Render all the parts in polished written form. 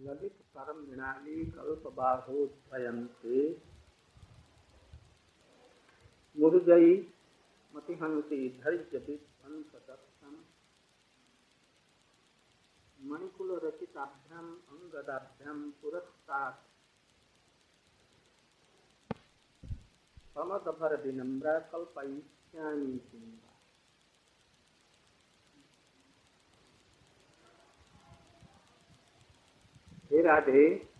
ललित परम मृणाली कल्पबाहोद्भयन्ते मुरुजई मतिहंसी धैर्य विध्वंसदत्तम मणिकुल रचिताभ्याम अंगदाभ्याम पुरस्तात् प्रमदभर विनम्रा कल्पयिष्यामि चिन्ता। हे राधे,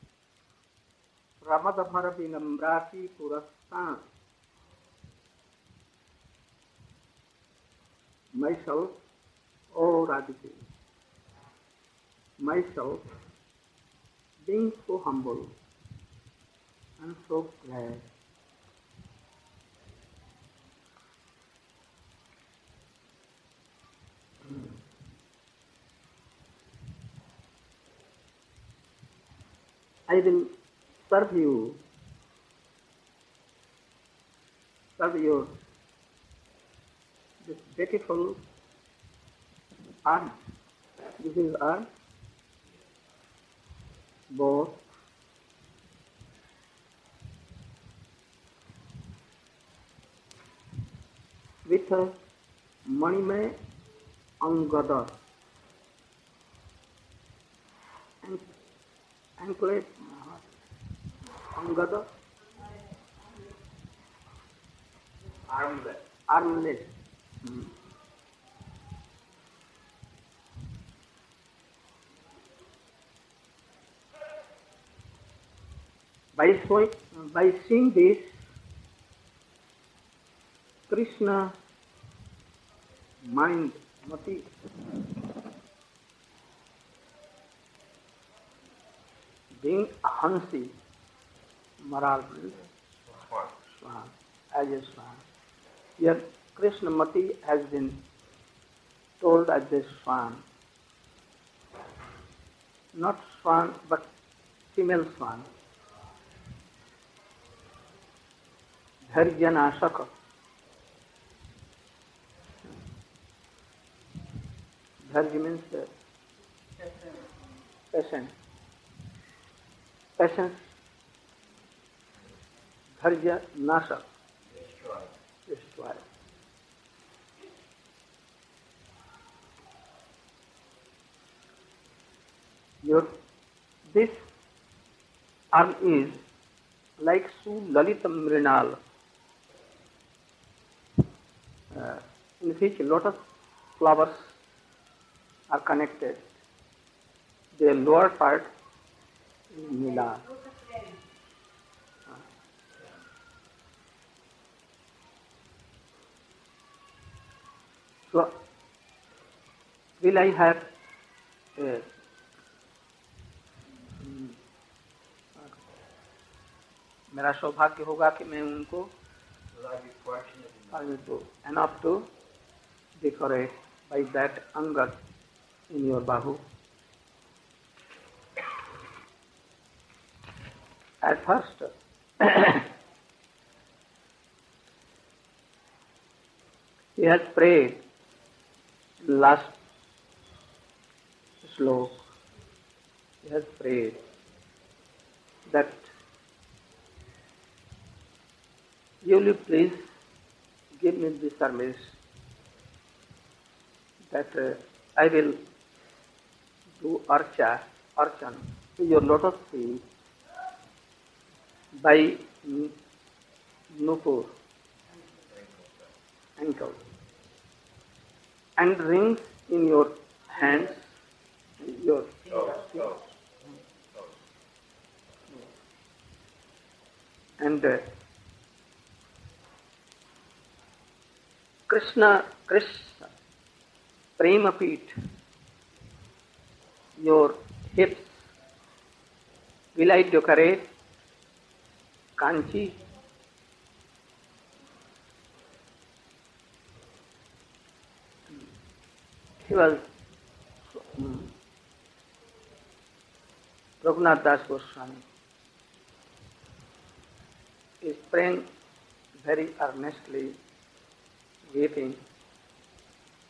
प्रमदभर विनम्रा की पुरस्तात् myself, oh Radhika, myself being so humble and so glad. I will serve your this beautiful art. This is art, both with a Manimay Angada and anklet Angada armlet. By seeing this, Krishna mind, Mati, being Hansi, Maral, Swan, as a Swan. Here, Krishna Mati has been told as a Swan. Not Swan, but female Swan. Dharjanashaka. Dharja means patient. Patience. Dharja Nashak. Destroy. This arm is like Sulalitam Mrinal, in which lotus flowers are connected. The lower part is Nila. So, will I have मेरा सौभाग्य होगा कि मैं उनको enough to decorate by that angat in your bahu. At first, he has prayed in last slok. He has prayed that you will please give me the service that I will do archan to your lotus feet by nupur, ankle, and rings in your hands, your and Krishna, Prema Feet, your hips, will I decorate Kanchi? He was Raghunath Das Goswami is praying very earnestly, weeping.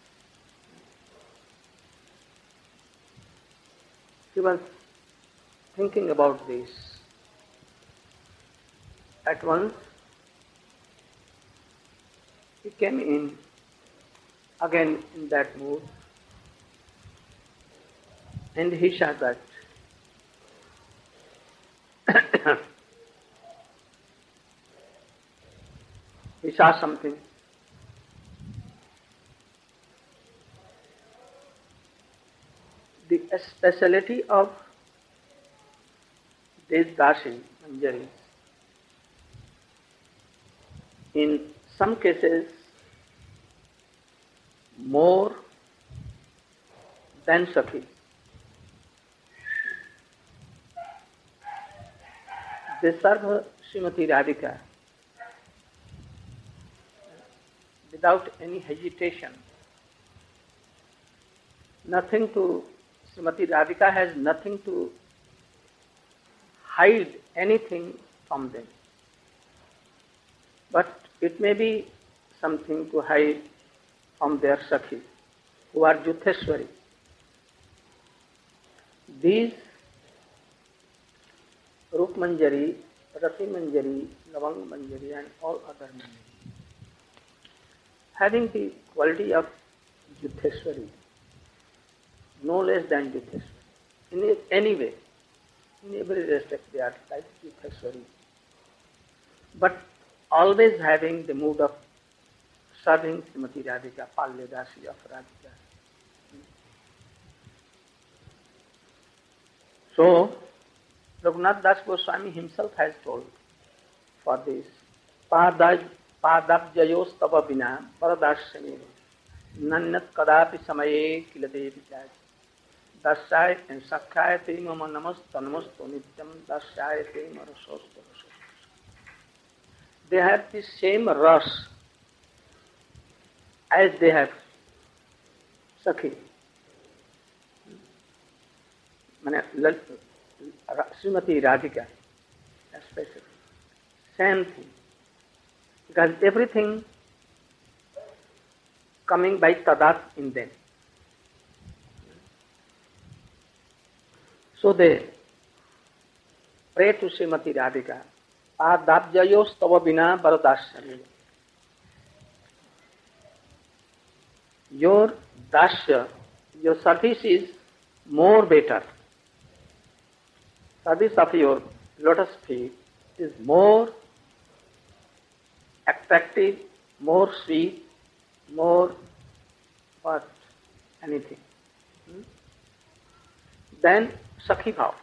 He was thinking about this, at once he came in again in that mood, and he saw that he saw something. The speciality of these Dashi Manjaris, in some cases more than Sakhi. They serve Srimati Radhika without any hesitation. Nothing to, Srimati Radhika has nothing to hide anything from them. But it may be something to hide from their Sakhi, who are Jutheshwari. These Rup Manjari, Rati Manjari, Lavang Manjari and all other Manjari, having the quality of Jutheshwari, no less than Jutheshwari. In any way, in every respect they are like Jutheshwari. But always having the mood of serving Srimati Radhika, Palyadasi of Radhika. So, Raghunath Das Goswami himself has told for this, Padabjayos tava bina paradasyaneva nanyat kadapi samaye kilate vichaj dasyay and sakhay te mama namastu nityam dasyay te marasostu. They have the same ras as they have Sakhi. Srimati Radhika, especially. Same thing. Because everything coming by tadat in them. So they pray to Srimati Radhika, Adabjayos tava bina varadasya. Your dasya, your service is more better. Service of your lotus feet is more attractive, more sweet, more what? Anything. Than Sakhi Bhav.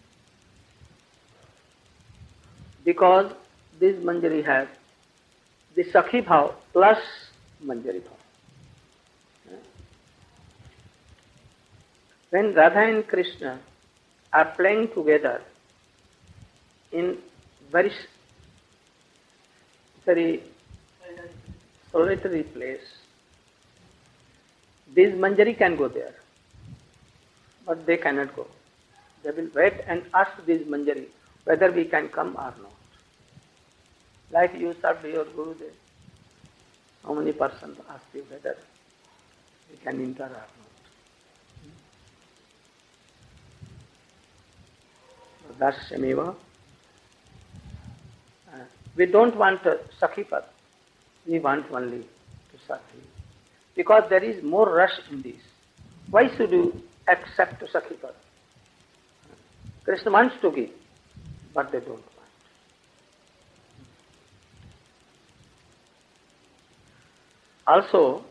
Because this Manjari has the Sakhi Bhav plus Manjari Bhav. When Radha and Krishna are playing together in very solitary place, this Manjari can go there, but they cannot go. They will wait and ask this Manjari whether we can come or not. Like you served your Gurudev, how many persons ask you whether we can enter or not? Dasyameva. We don't want Sakhipad. We want only to Sakhi. Because there is more rush in this. Why should you accept Sakhipad? Krishna wants to give, but they don't want. Also,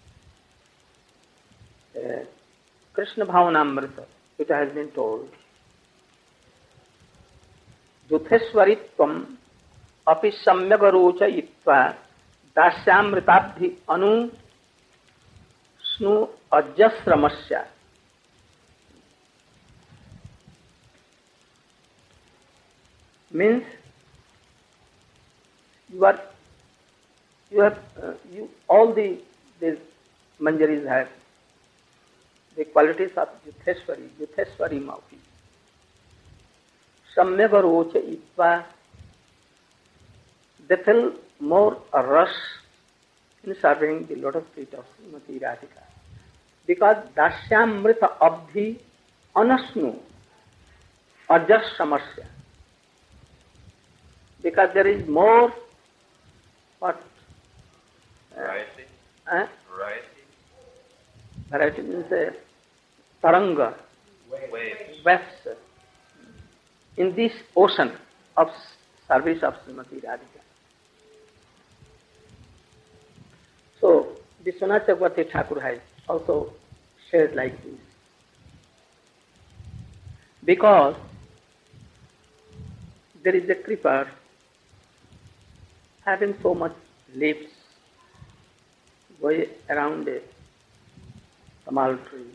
Krishna Bhavanamrita, it has been told, Jutheswaritvam api samyagarocha itva dasyamritabdhi anu snu ajasramasya. Means all these Manjaris have the qualities of Jutheswari Mauki. Samyagarocha itva, they feel more rush in serving the lotus feet of Srimati Radhika. Because Dasyamrita abdhi anasnu, or just samasya. Because there is more what? Variety. Variety. Variety means taranga, waves in this ocean of service of Srimati Radhika. So, Vishwanath Chakravarti Thakur has also said like this. Because there is a creeper having so much leaves going around a tamal tree.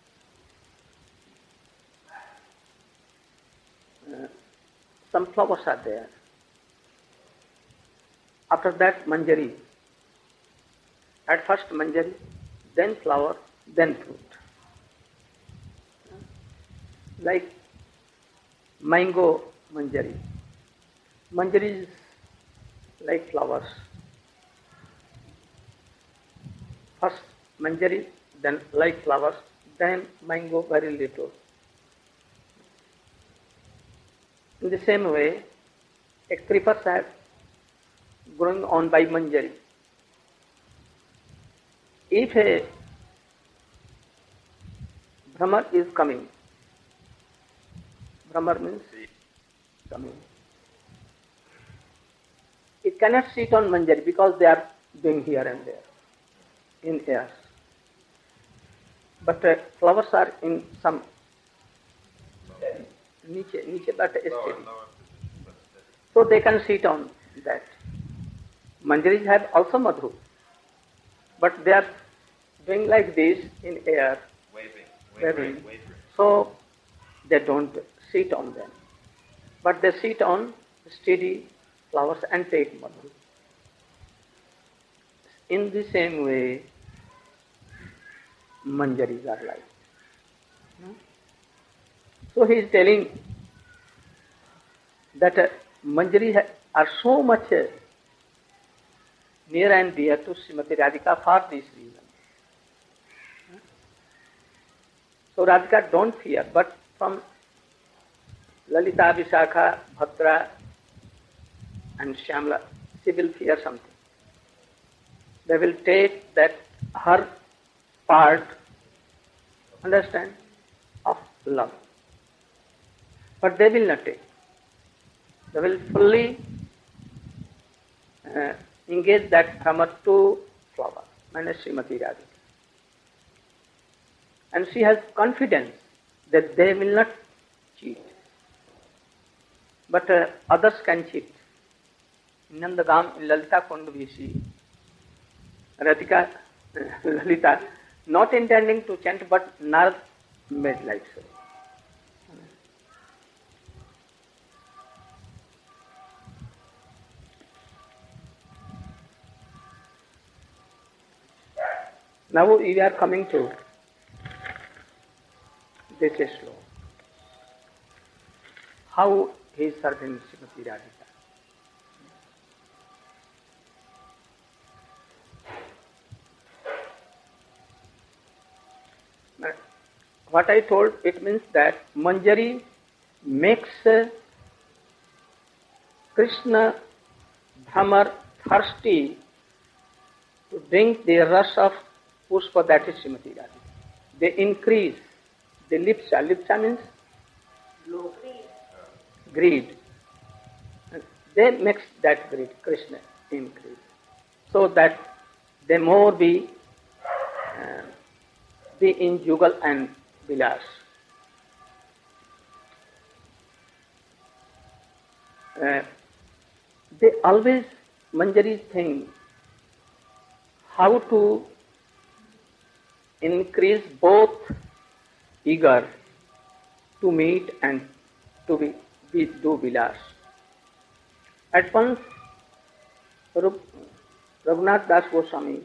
Some flowers are there. After that, manjari. At first manjari, then flower, then fruit. Like mango manjari. Manjari is like flowers. First manjari, then like flowers, then mango very little. In the same way, a creeper are growing on by manjari. If a Brahmar is coming, Brahmar means coming. It cannot sit on manjari because they are doing here and there in air. But flowers are in some niche but steady. So they can sit on that. Manjaris have also madhu, but they are doing like this in air, waving. So they don't sit on them, but they sit on steady flowers and take madhu. In the same way, manjaris are like. So he is telling that manjaris are so much near and dear to Srimati Radhika for this reason. So Radhika don't fear, but from Lalita, Vishakha, Bhadra and Shyamala, she will fear something. They will take that her part, understand, of love. But they will not take. They will fully engage that Brahma to flower, minus Srimati Radhika. And she has confidence that they will not cheat. But others can cheat. In Nandagam, in Lalita Kund we see Radhika, Lalita, not intending to chant, but Narad made like so. Now we are coming to this slow. How he is serving Srimati Radhika. What I told, it means that manjari makes Krishna Brahmar thirsty to drink the rasa of pushpa, that is Srimati Radhika. They increase the lipsa. Lipsa means greed. They makes that greed, Krishna increase. So that they more be in jugal and vilas. They always, manjaris think how to increase both eager to meet and to do vilas. At once, Raghunath Das Goswami,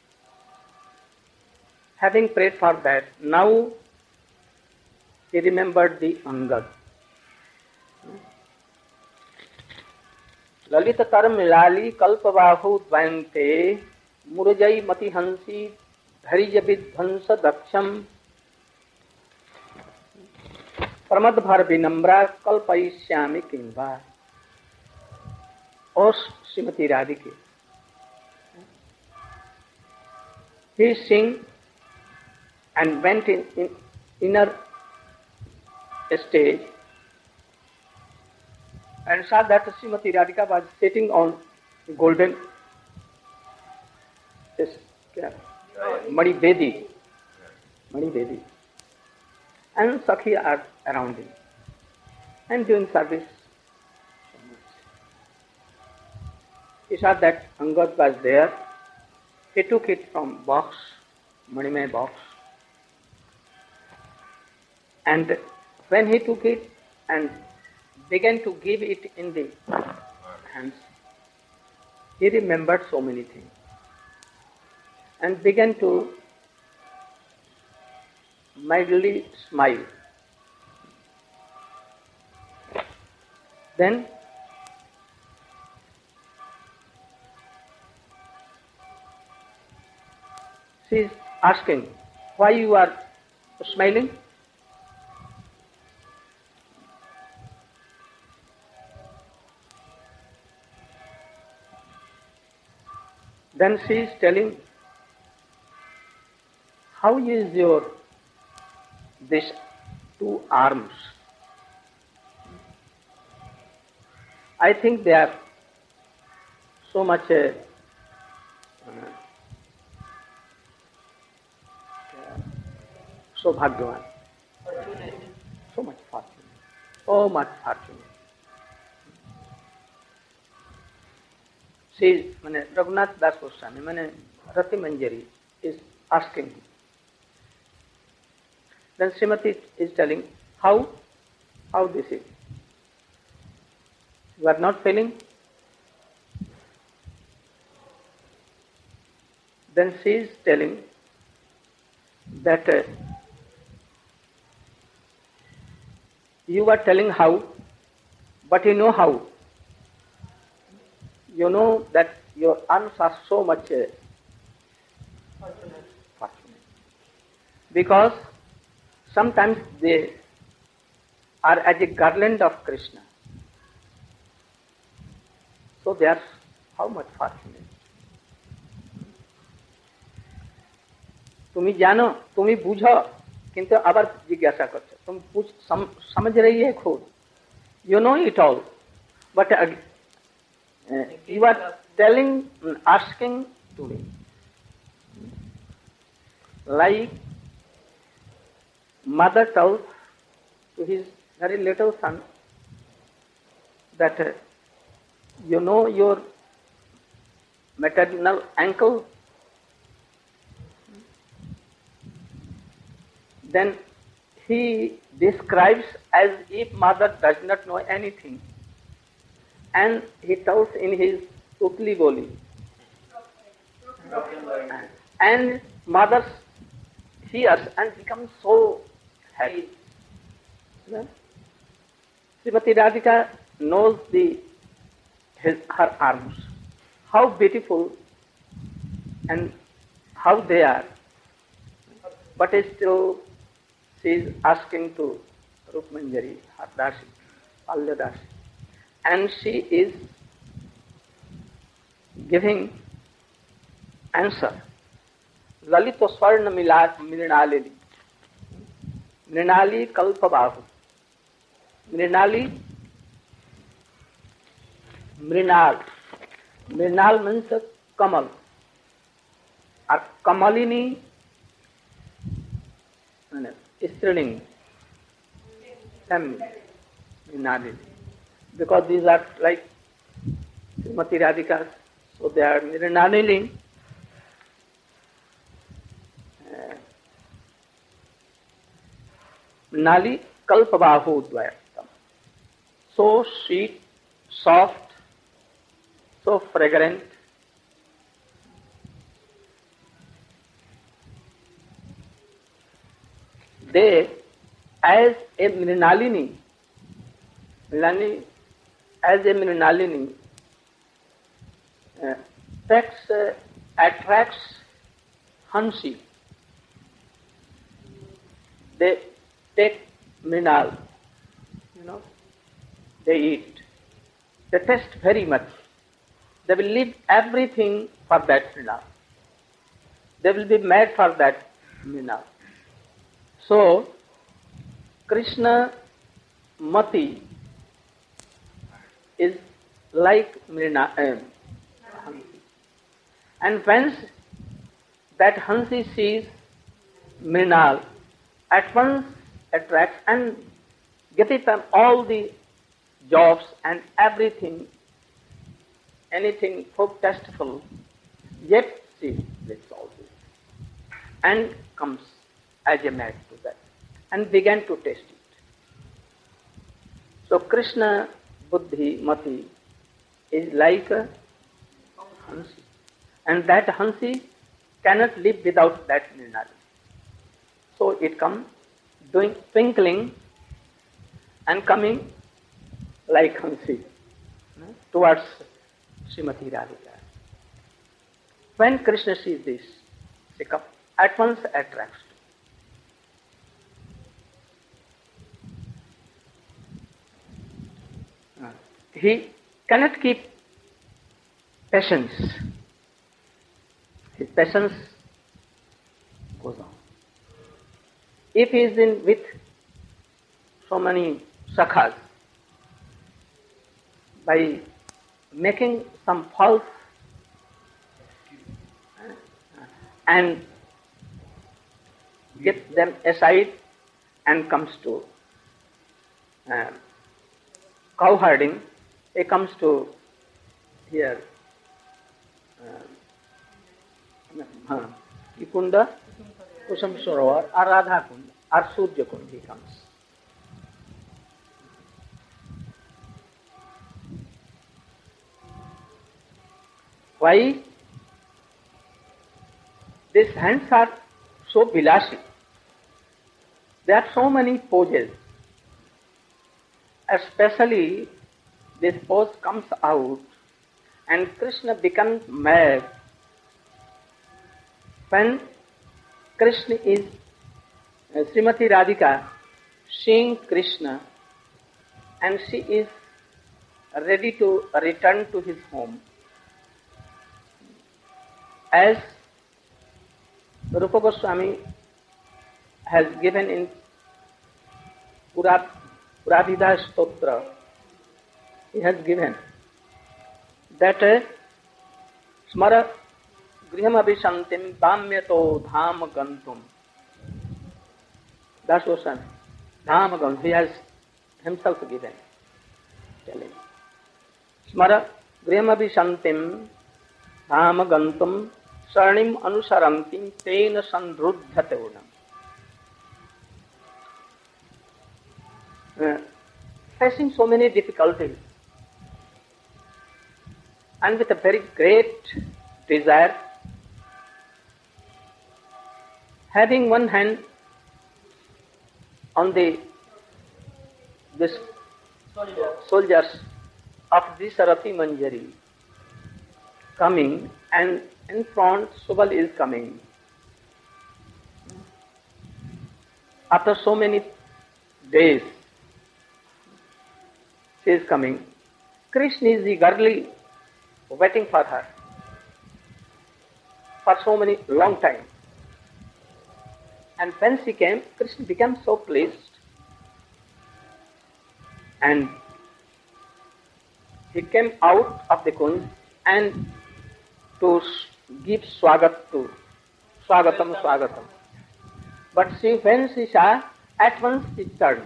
having prayed for that, now he remembered the Angad. Lalita Taram Milali Kalpavahu Dvante Murajai Mati Hansi Dharija Vidhansa Daksham प्रमदभर Vinamra कल्पयिष्यामि किंवा. O Srimati Radhika, he sing and went in inner stage and saw that Srimati Radhika was sitting on golden Mani Bedi, and Sakhi are around him and doing service. He saw that Angad was there. He took it from box, Manimay box, and when he took it and began to give it in the hands, he remembered so many things and began to mildly smile. Then she is asking, why you are smiling? Then she is telling, how is your these two arms? I think they are so much so bhagyavan, so much fortune. She, Raghunath Das Goswami, Rati Manjari is asking. Then Srimati is telling, how this is? You are not feeling? Then she is telling that you are telling how, but you know how. You know that your arms are so much fortunate. Because sometimes they are as a garland of Krishna. So they are how much fortunate. तुम्ही जानो, तुम्ही बुझो, किंतु आबार जिज्ञासा करते, तुम समझ रही है खुद. You know it all, but you are telling, asking to me. Like mother tells to his very little son that you know your maternal uncle. Then he describes as if mother does not know anything. And he tells in his Utli Boli. And mother hears and becomes so happy. Srimati Radhika knows her arms, how beautiful and how they are. But still she is asking to Rup Manjari, her Dasi, Palya Dasi. And she is giving answer. Lalito Swarna Mrinalini. Mrinali Kalpabahu. Mrinali, Mrinal. Mrinal means Kamal. Or Kamalini, Striling, Mrinalini. Because these are like Srimati Radhikas, so they are Mrinalini. Nali Kalpabahu Dvayaktam. So sweet, soft, so fragrant. They, as a Mrinalini, as a Mrinalini, attracts Hansi. They take Mrinal you know, they eat. They taste very much. They will leave everything for that Mrina. They will be mad for that Mrina. So, Krishna Mati is like Mrina, Hansi. And when that Hansi sees Mrinal, at once attracts and gets them all the jobs and everything, anything so tasteful, yet she lives all this and comes as a mad to that and began to taste it. So Krishna Buddhi Mati is like a Hansi, and that Hansi cannot live without that Mrinal. So it comes doing twinkling and coming like Hansi towards Srimati Radhika. When Krishna sees this, he at once attracts. He cannot keep patience. His patience goes on. If he is in with so many sakhas, by making some false and get them aside and comes to cow herding, he comes to here Kunda, Kusam Sarovar, or Radha Kund, or Surya Kund he comes. Why? These hands are so bilasi. There are so many poses. Especially this pose comes out and Krishna becomes mad when Krishna is Srimati Radhika seeing Krishna and she is ready to return to his home. As Rupa Goswami has given in Puradhida Stotra, he has given that Smara Griham Abhishantim Damyato Dham Gantum. That's what Dham Gantum, he has himself given, telling. Smara Griham Abhishantim Dham Gantum Sarnim Anusarantim Tena Sandruddhate Unam. Facing so many difficulties and with a very great desire, having one hand on the soldiers of this Sarati Manjari coming, and in front Subal is coming. After so many days, she is coming. Krishna is eagerly waiting for her for so many long time. And when she came, Krishna became so pleased and he came out of the kunj and to give swagatam. But when she saw, at once she turned.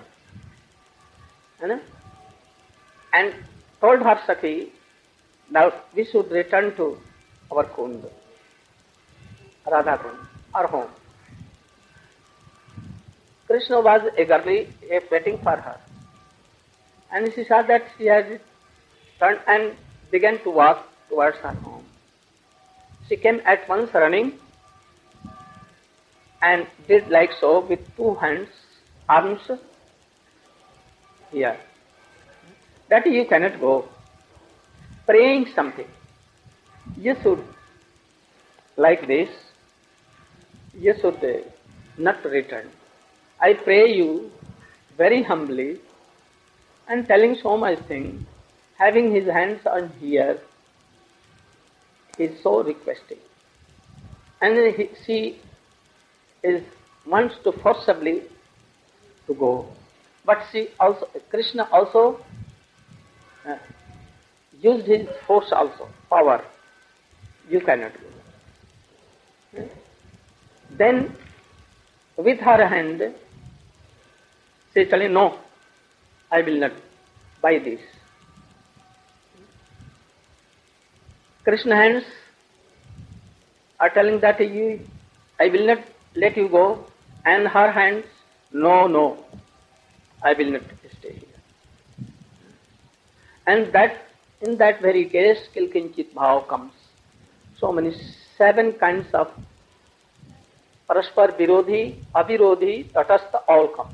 And told her Sakhi, now we should return to our Kund, Radha Kund, our home. Krishna was eagerly waiting for her. And she saw that she had turned and began to walk towards her home. She came at once running and did like so with two hands, arms here. That you cannot go. Praying something. You should, like this, you should not return. I pray you very humbly and telling so much thing, having his hands on here, he is so requesting. And then she is wants to forcibly to go. But Krishna also used his force also, power. You cannot go. Then, with her hand, she is telling, no, I will not buy this. Krishna hands are telling that I will not let you go, and her hands, no, I will not stay here. And that in that very case, Kilkinchit Bhav comes. So many 7 kinds of Paraspar Virodhi, Avirodhi, Tatastha, all comes.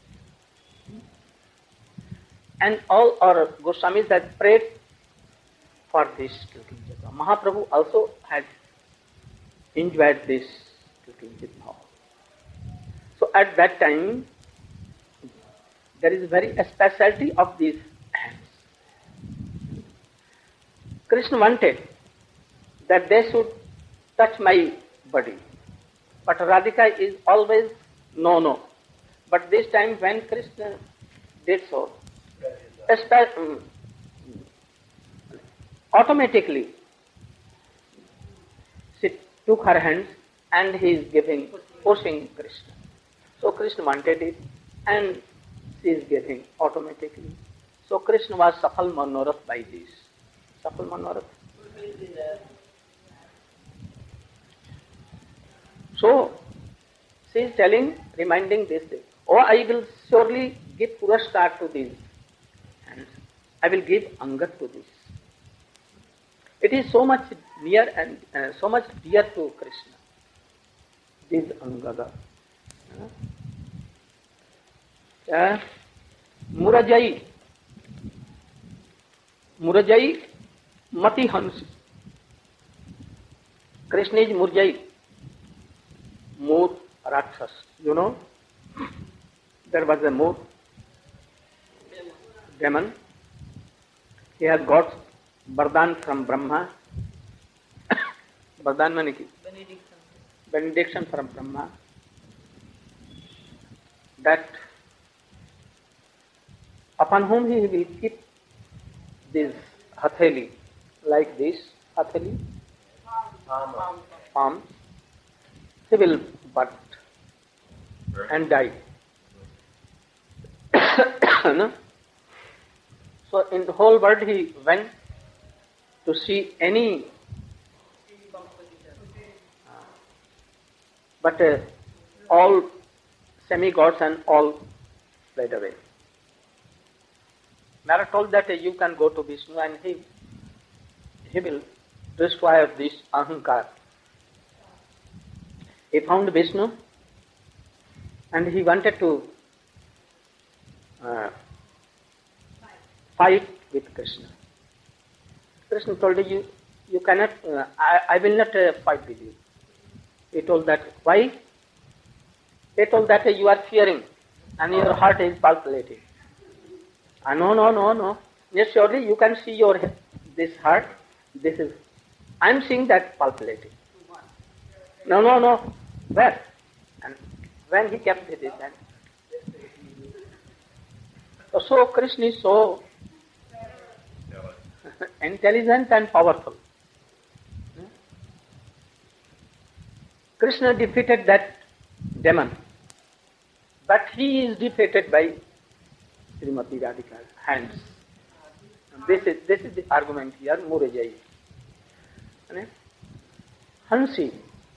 And all our Goswamis had prayed for this Kilkinchit Bhav. Mahaprabhu also had enjoyed this Kilkinchit Bhav. So at that time, there is very a specialty of these hands. Krishna wanted that they should touch my body. But Radhika is always no. But this time when Krishna did so, automatically she took her hands and he is pushing Krishna. So Krishna wanted it and she is giving automatically. So Krishna was Safal Manorath by this. Safal Manorath. So she is reminding this thing. Oh, I will surely give Puraskar to these hands. I will give Angat to this. It is so much near and so much dear to Krishna. This Angada. Murajai Mati Hansi. Krishna is Murjai, Mur Rakshas. You know, there was a Mur, demon. He has got Vardhan from Brahma. Vardhan means benediction from Brahma. That upon whom he will keep this hatheli, like this hatheli, palm, he will burn and die. No? So in the whole world he went to see any, but all semi-gods and all fled away. Mara told that you can go to Vishnu and he will destroy this ahankar. He found Vishnu and he wanted to fight with Krishna. Krishna told him, you cannot, I will not fight with you. He told that, why? He told that you are fearing and your heart is palpitating. No. Yes, surely you can see this heart. This is, I am seeing that palpitating. No. Where? And when he kept with his hand. So Krishna is so intelligent and powerful. Krishna defeated that demon. But he is defeated by Srimati Radhika's hands. This is the argument here, Murajai. Hansi,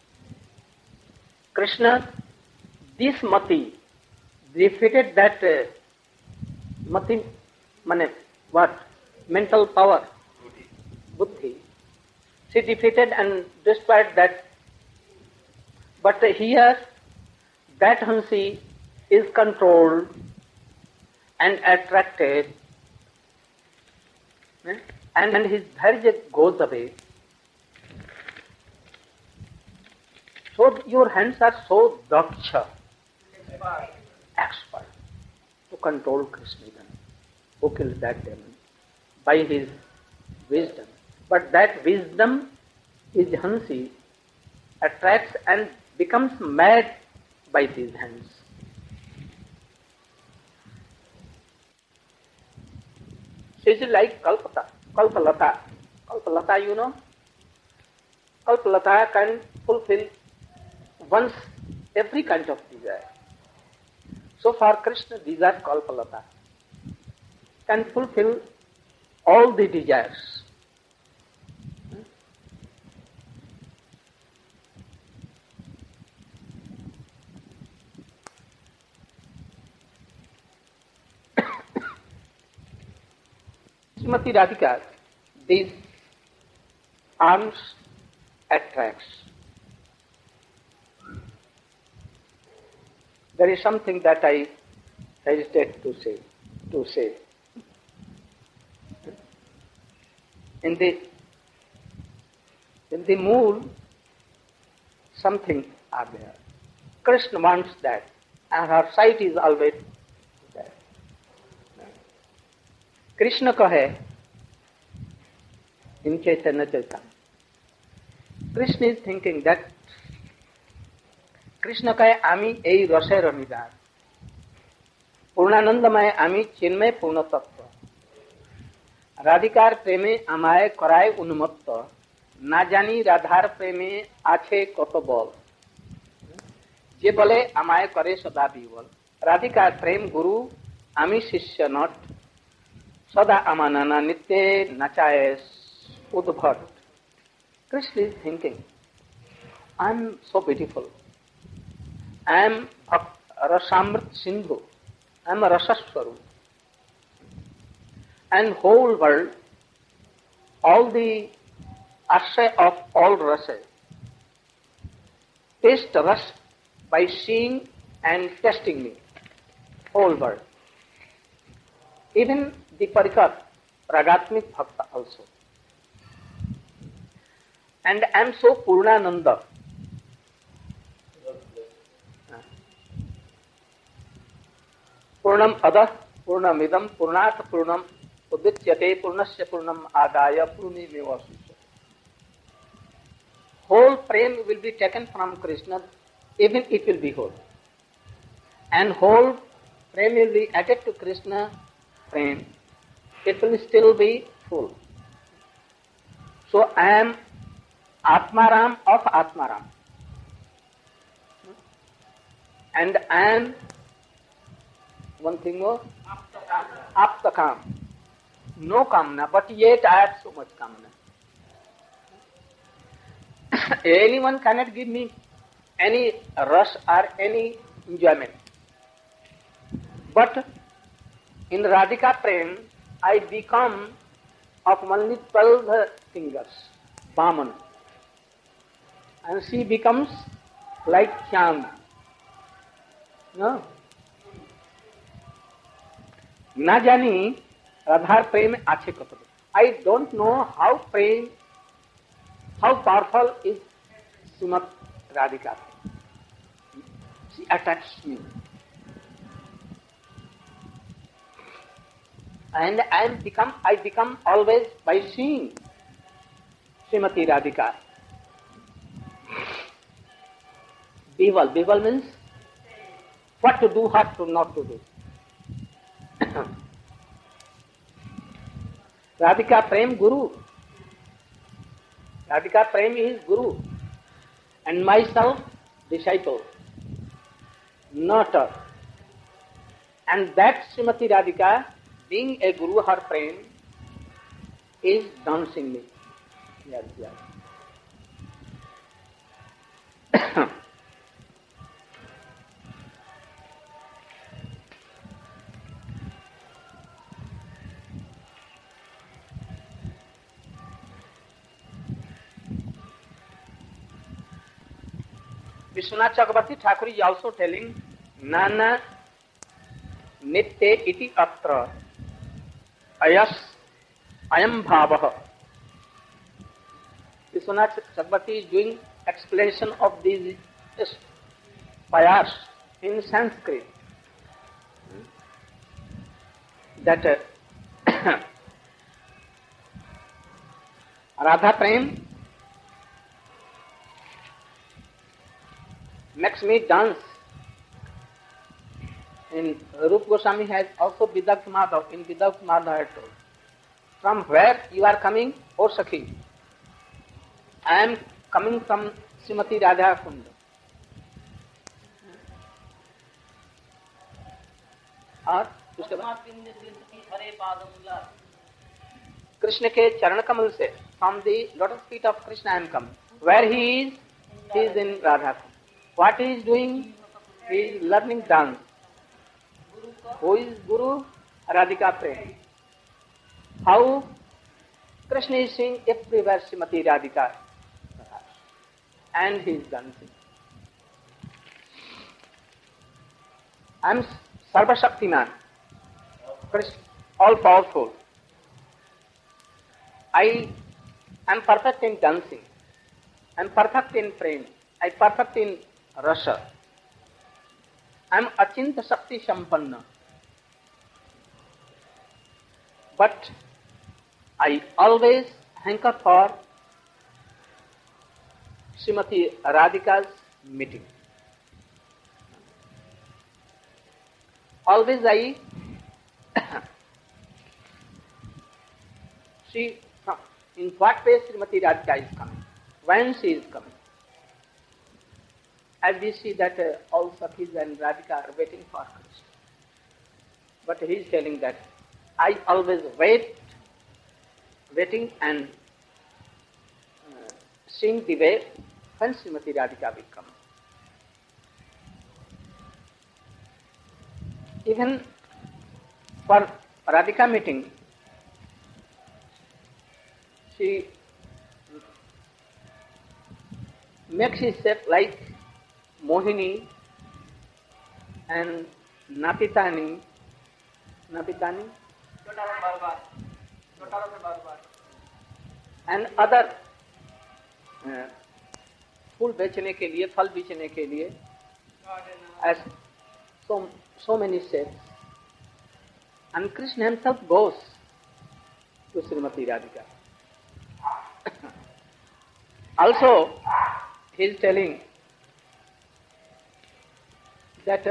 Krishna, this Mati defeated that Mati, what? Mental power, Buddhi. She defeated and destroyed that. But here, that Hansi is controlled and attracted, and his dharya goes away. So your hands are so daksha, expert to control Krishna. who killed that demon by his wisdom. But that wisdom, his Hansi, attracts and becomes mad by these hands. She is like Kalpalata. Kalpalata, you know? Kalpalata can fulfill one's every kind of desire. So for Krishna, these are Kalpalata. Can fulfill all the desires. Srimati Radhika, these arms attracts. There is something that I hesitate to say. In the mood, something are there. Krishna wants that, and her sight is always there. Krishna kahe in Chaitanya Charitamrita. Krishna is thinking that Krishna kahe ami ei rasher nidar. Purnanandamay ami chinmay purna tattva. Radhikar preme amaye karaye unmatta. Na jani radhar preme ache koto bol. Je bole amaye kare sada bivol. Radhikar prem guru ami shishya not. Sada amanana nitye nachayes udbhat. Krishna is thinking, I am so beautiful. I am a Rasamrit Sindhu. I am a Rasaswarup. And whole world, all the asay of all rasa, taste ras by seeing and tasting me. Whole world. Even the Parikar, Ragatmik Bhakta also. And I am so Purnananda. Purnam adah, purnamidam, purnat purnam, udityate, purnasya purnam adaya, purni mevasisya. Whole prem will be taken from Krishna, even it will be whole. And whole prem will be added to Krishna prem, it will still be full. So I am Atmaram of Atmaram. And I am one thing more, Aptakam. No kamna, but yet I have so much kamna. Anyone cannot give me any rush or any enjoyment. But in Radhika Prem, I become of only 12 fingers, Vaman. And she becomes like Chand. No? Na jani Radhar prem ache kato. I don't know how powerful is Srimati Radhika. She attacks me. And I become always by seeing Srimati Radhika. Bival. Bival means what to do, what to not to do. Radhika Prem Guru. Radhika Prem is Guru. And myself, disciple. Not her. And that Srimati Radhika, being a Guru, her Prem, is dancing me. Yes. Vishwanath Chakrabarti Thakur is also telling, Nana Nitye iti atra ayam bhavaha. Vishwanath Chakrabarti is doing explanation of these payas in Sanskrit. That Radha Prem makes me dance. In Rupa Goswami has also Vidagdha Madhav. In Vidagdha Madhav I told, from where you are coming, O Sakhi? I am coming from Srimati Radha Kund. और उसके बाद कृष्ण के चरण कमल से, from the lotus feet of Krishna I am coming. Where he is in Radha Kund. What he is doing? He is learning dance. Who is Guru? Radhika Prem. How Krishna is seeing everywhere Srimati Radhika and he is dancing. I am Sarva Shaktiman, all powerful. I am perfect in dancing. I am perfect in prem. I am perfect in rasa. I am Achinta Shakti Sampanna. But I always hanker for Srimati Radhika's meeting. Always I see in what way Srimati Radhika is coming, when she is coming. As we see that all Sakhis and Radhika are waiting for Krishna. But he is telling that I always waiting and seeing the way when Srimati Radhika will come. Even for Radhika meeting, she makes herself like Mohini and Napitani, and other फूल बेचने के लिए, फल बेचने के लिए, as so many shapes. And Krishna himself goes to Srimati Radhika. Also, he is telling that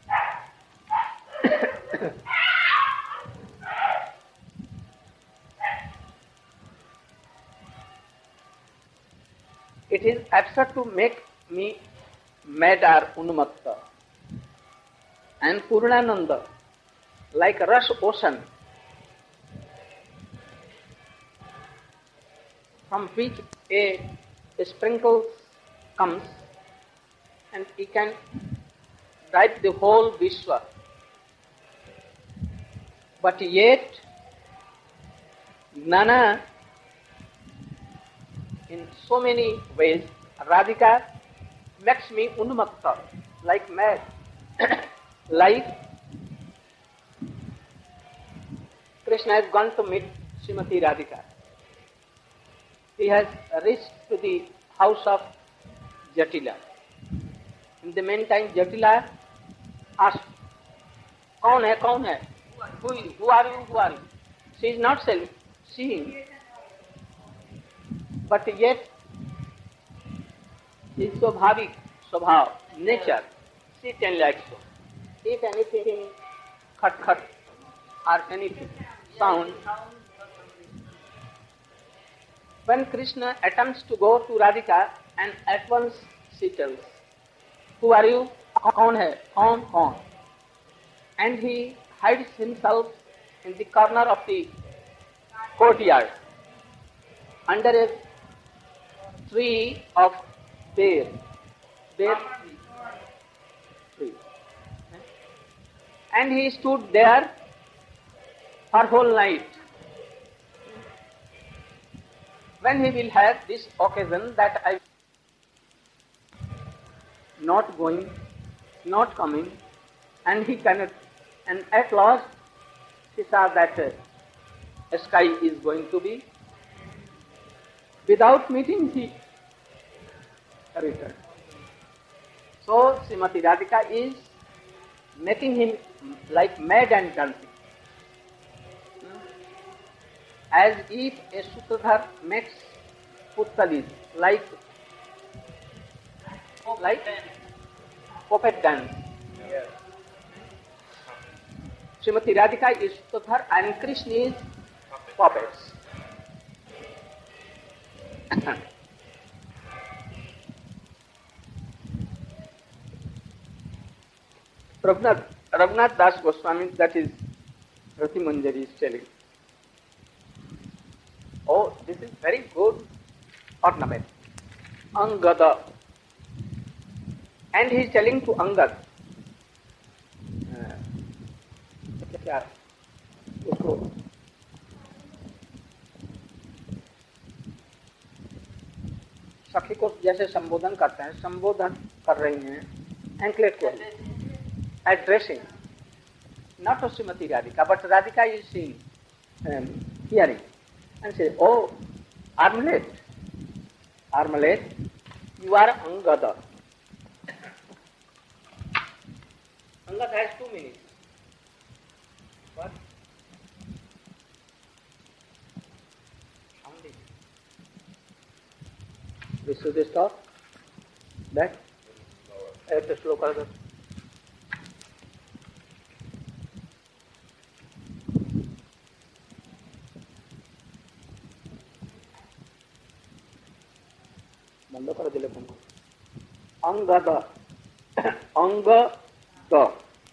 it is absurd to make me mad or unmatta. And Purnananda, like a rush ocean, from which a sprinkle comes, and he can drive the whole Vishwa. But yet, Gnana, in so many ways, Radhika makes me unmakta, like mad. Like Krishna has gone to meet Srimati Radhika. He has reached to the house of Jatila. In the meantime, Jatila asked, "Kaun hai? Kaun hai? Who are you? Who are you?" She is not seeing, but yet his swabhavik, swabhav, nature, she can like so. If anything, khat or anything, sound. When Krishna attempts to go to Radhika, and at once she tells, "Who are you? Kaun hai? Kaun?" And he hides himself in the corner of the courtyard under a tree of bear tree. And he stood there for whole night. When he will have this occasion that I not going, not coming, and he cannot, and at last he saw that sky is going to be. Without meeting, he returned. So Srimati Radhika is making him like mad and dancing. as if a sutradhar makes puttalis like puppet dance. Yes. Srimati Radhika is sutradhar and Krishna is puppets. Raghunath Das Goswami, that is Rati Manjari, is telling, oh, this is very good ornament. Angada. And he is telling to Angad, क्या उसको सखी को जैसे संबोधन करते हैं, संबोधन कर रही हैं एंकलेट को, addressing not to Srimati Radhika, but Radhika is seeing, hearing, and say, oh, Armlet, you are Angada. Angad has 2 meanings. What? Sounding. This should stop. Back. Slower. Slow कर दो. बंद कर दिले फोन को. Angada. Angada.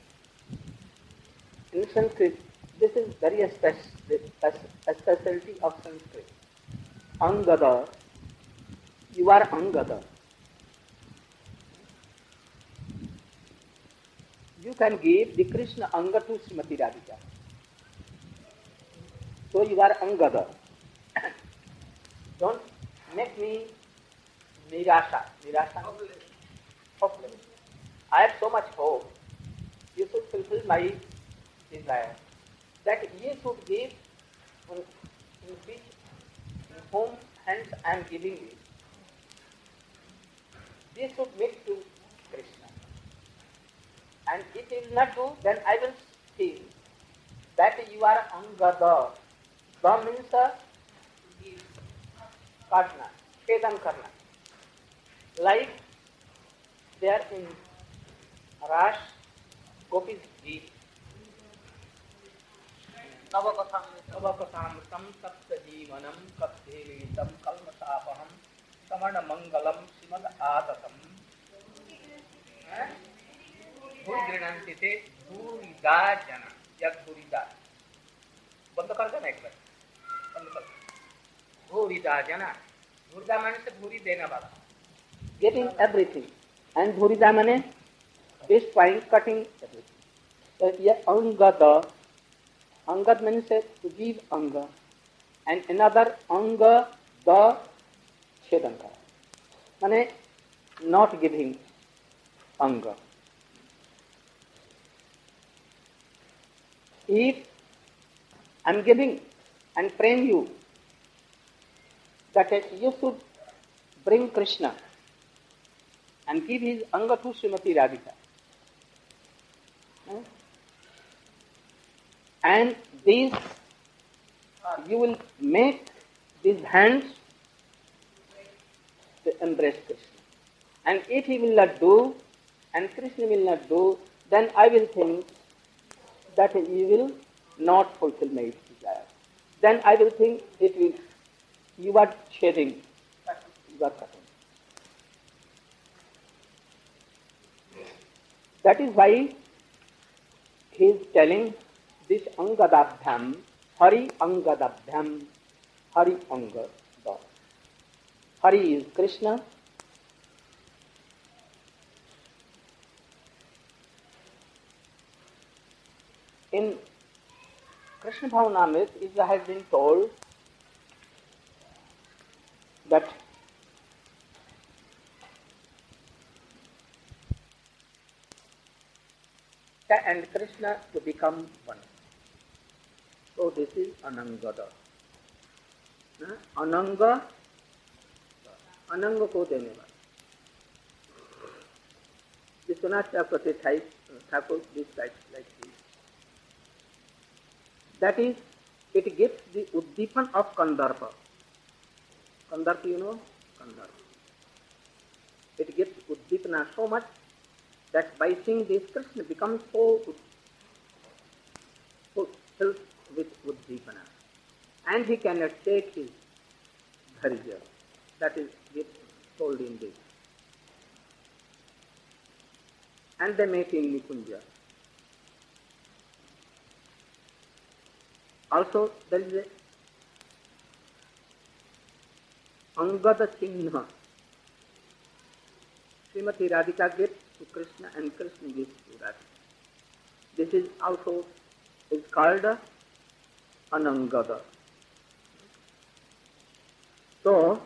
In Sanskrit, this is very a specialty of Sanskrit. Angada. You are Angada. You can give the Krishna Anga to Srimati Radhika. So you are Angada. Don't make me Nirasha. Hopeless. I have so much hope. You should fulfill my desire. That ye should give in whom hands I am giving you. This should meet to Krishna. And if it will not do, then I will feel that you are Angada. Da means karna, Kedan karna. Like there in Rash, Gopis Gita. Navakasamritam Sapta Jivanam Kapdhelitam Kalmasapaham Samana Mangalam Simad Adatam Dhurgrinanti te Dhurida Jana Yad Dhurida. बंद कर देना एक बार. बंद कर. Dhurida Jana. Dhurida माने से धूरी देने वाला. Getting everything. And Dhurida माने destroying, cutting everything. So ये Angada. Angad means to give Anga, and another Anga the Chedanka. Mane not giving Anga. If I am giving and praying you that you should bring Krishna and give his Anga to Srimati Radhika. And these, you will make these hands to embrace Krishna. And if he will not do, and Krishna will not do, then I will think that you will not fulfill my desire. Then I will think you are shedding, you are cutting. That is why he is telling this Angadabhyam, Hari Angadabhyam, Hari Angada. Hari is Krishna. In Krishna Bhavanamrit, it has been told that and Krishna to become one. So this is Anangada. Ananga, Ananga को देने वाला. Vishwanath Chakravarti Thakur describes like this. That is it gives the Uddipan of Kandarpa. Kandarpa, you know? Kandarpa. It gives Uddipana so much that by seeing this, Krishna becomes so filled with Uddipana. And he cannot take his dharya. That is told in this. And they make in Nikunja. Also, there is a Angada Chinna. Srimati Radhika gives to Krishna and Krishna gives to Radhika. This is also called Anangada. So,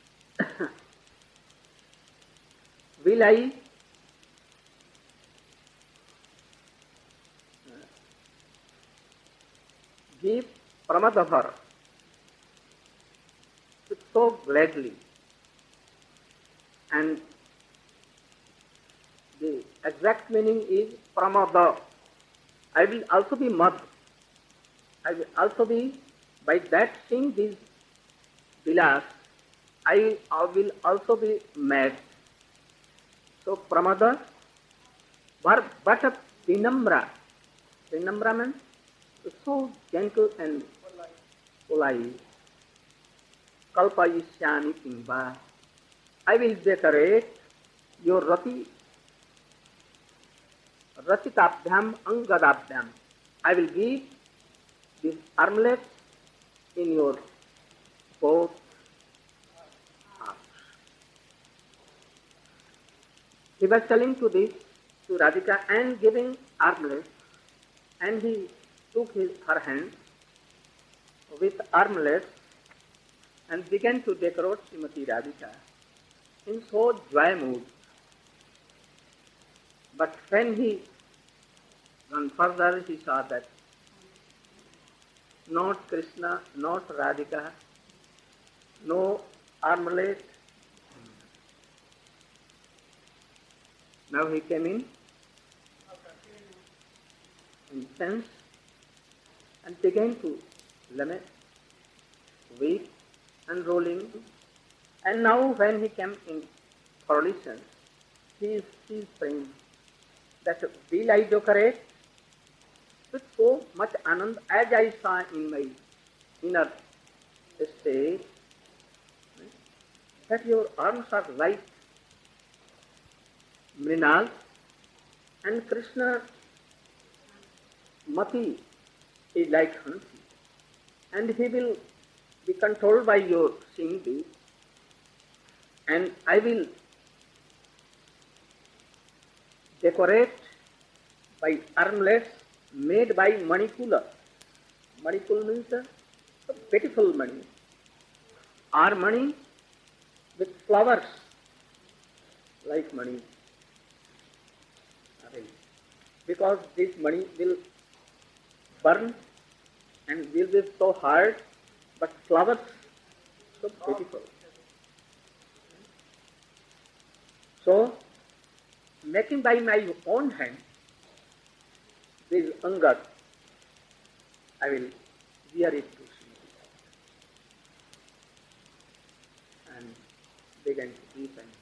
will I give Pramadabhar so gladly, and the exact meaning is Pramada. I will also be mad. I will also be, by that seeing these vilas, I will also be mad. So Pramada, but Vinamra. Vinamra means so gentle and polite. Kalpayishyami Kimba. I will decorate your Ratitabhyam Angadabhyam. I will give this armlet in your both arms. He was telling to Radhika and giving armlet, and he took her hand with armlet and began to decorate Srimati Radhika in so joy mood. But when he went further, he saw that not Krishna, not Radhika, no armlet. Now he came in sense, and began to lament, weep, and rolling. And now when he came in fruition, he is praying that will I decorate with so much anand as I saw in my inner state, that your arms are like mrinal, and Krishna Mati is like Hansi, and he will be controlled by your seeing this, and I will decorate by armlets made by Manikula. Manikula means a beautiful money, or money with flowers like money. Because this money will burn and will be so hard, but flowers so beautiful. So, making by my own hand this Angad, I will wear it to see and began to weep and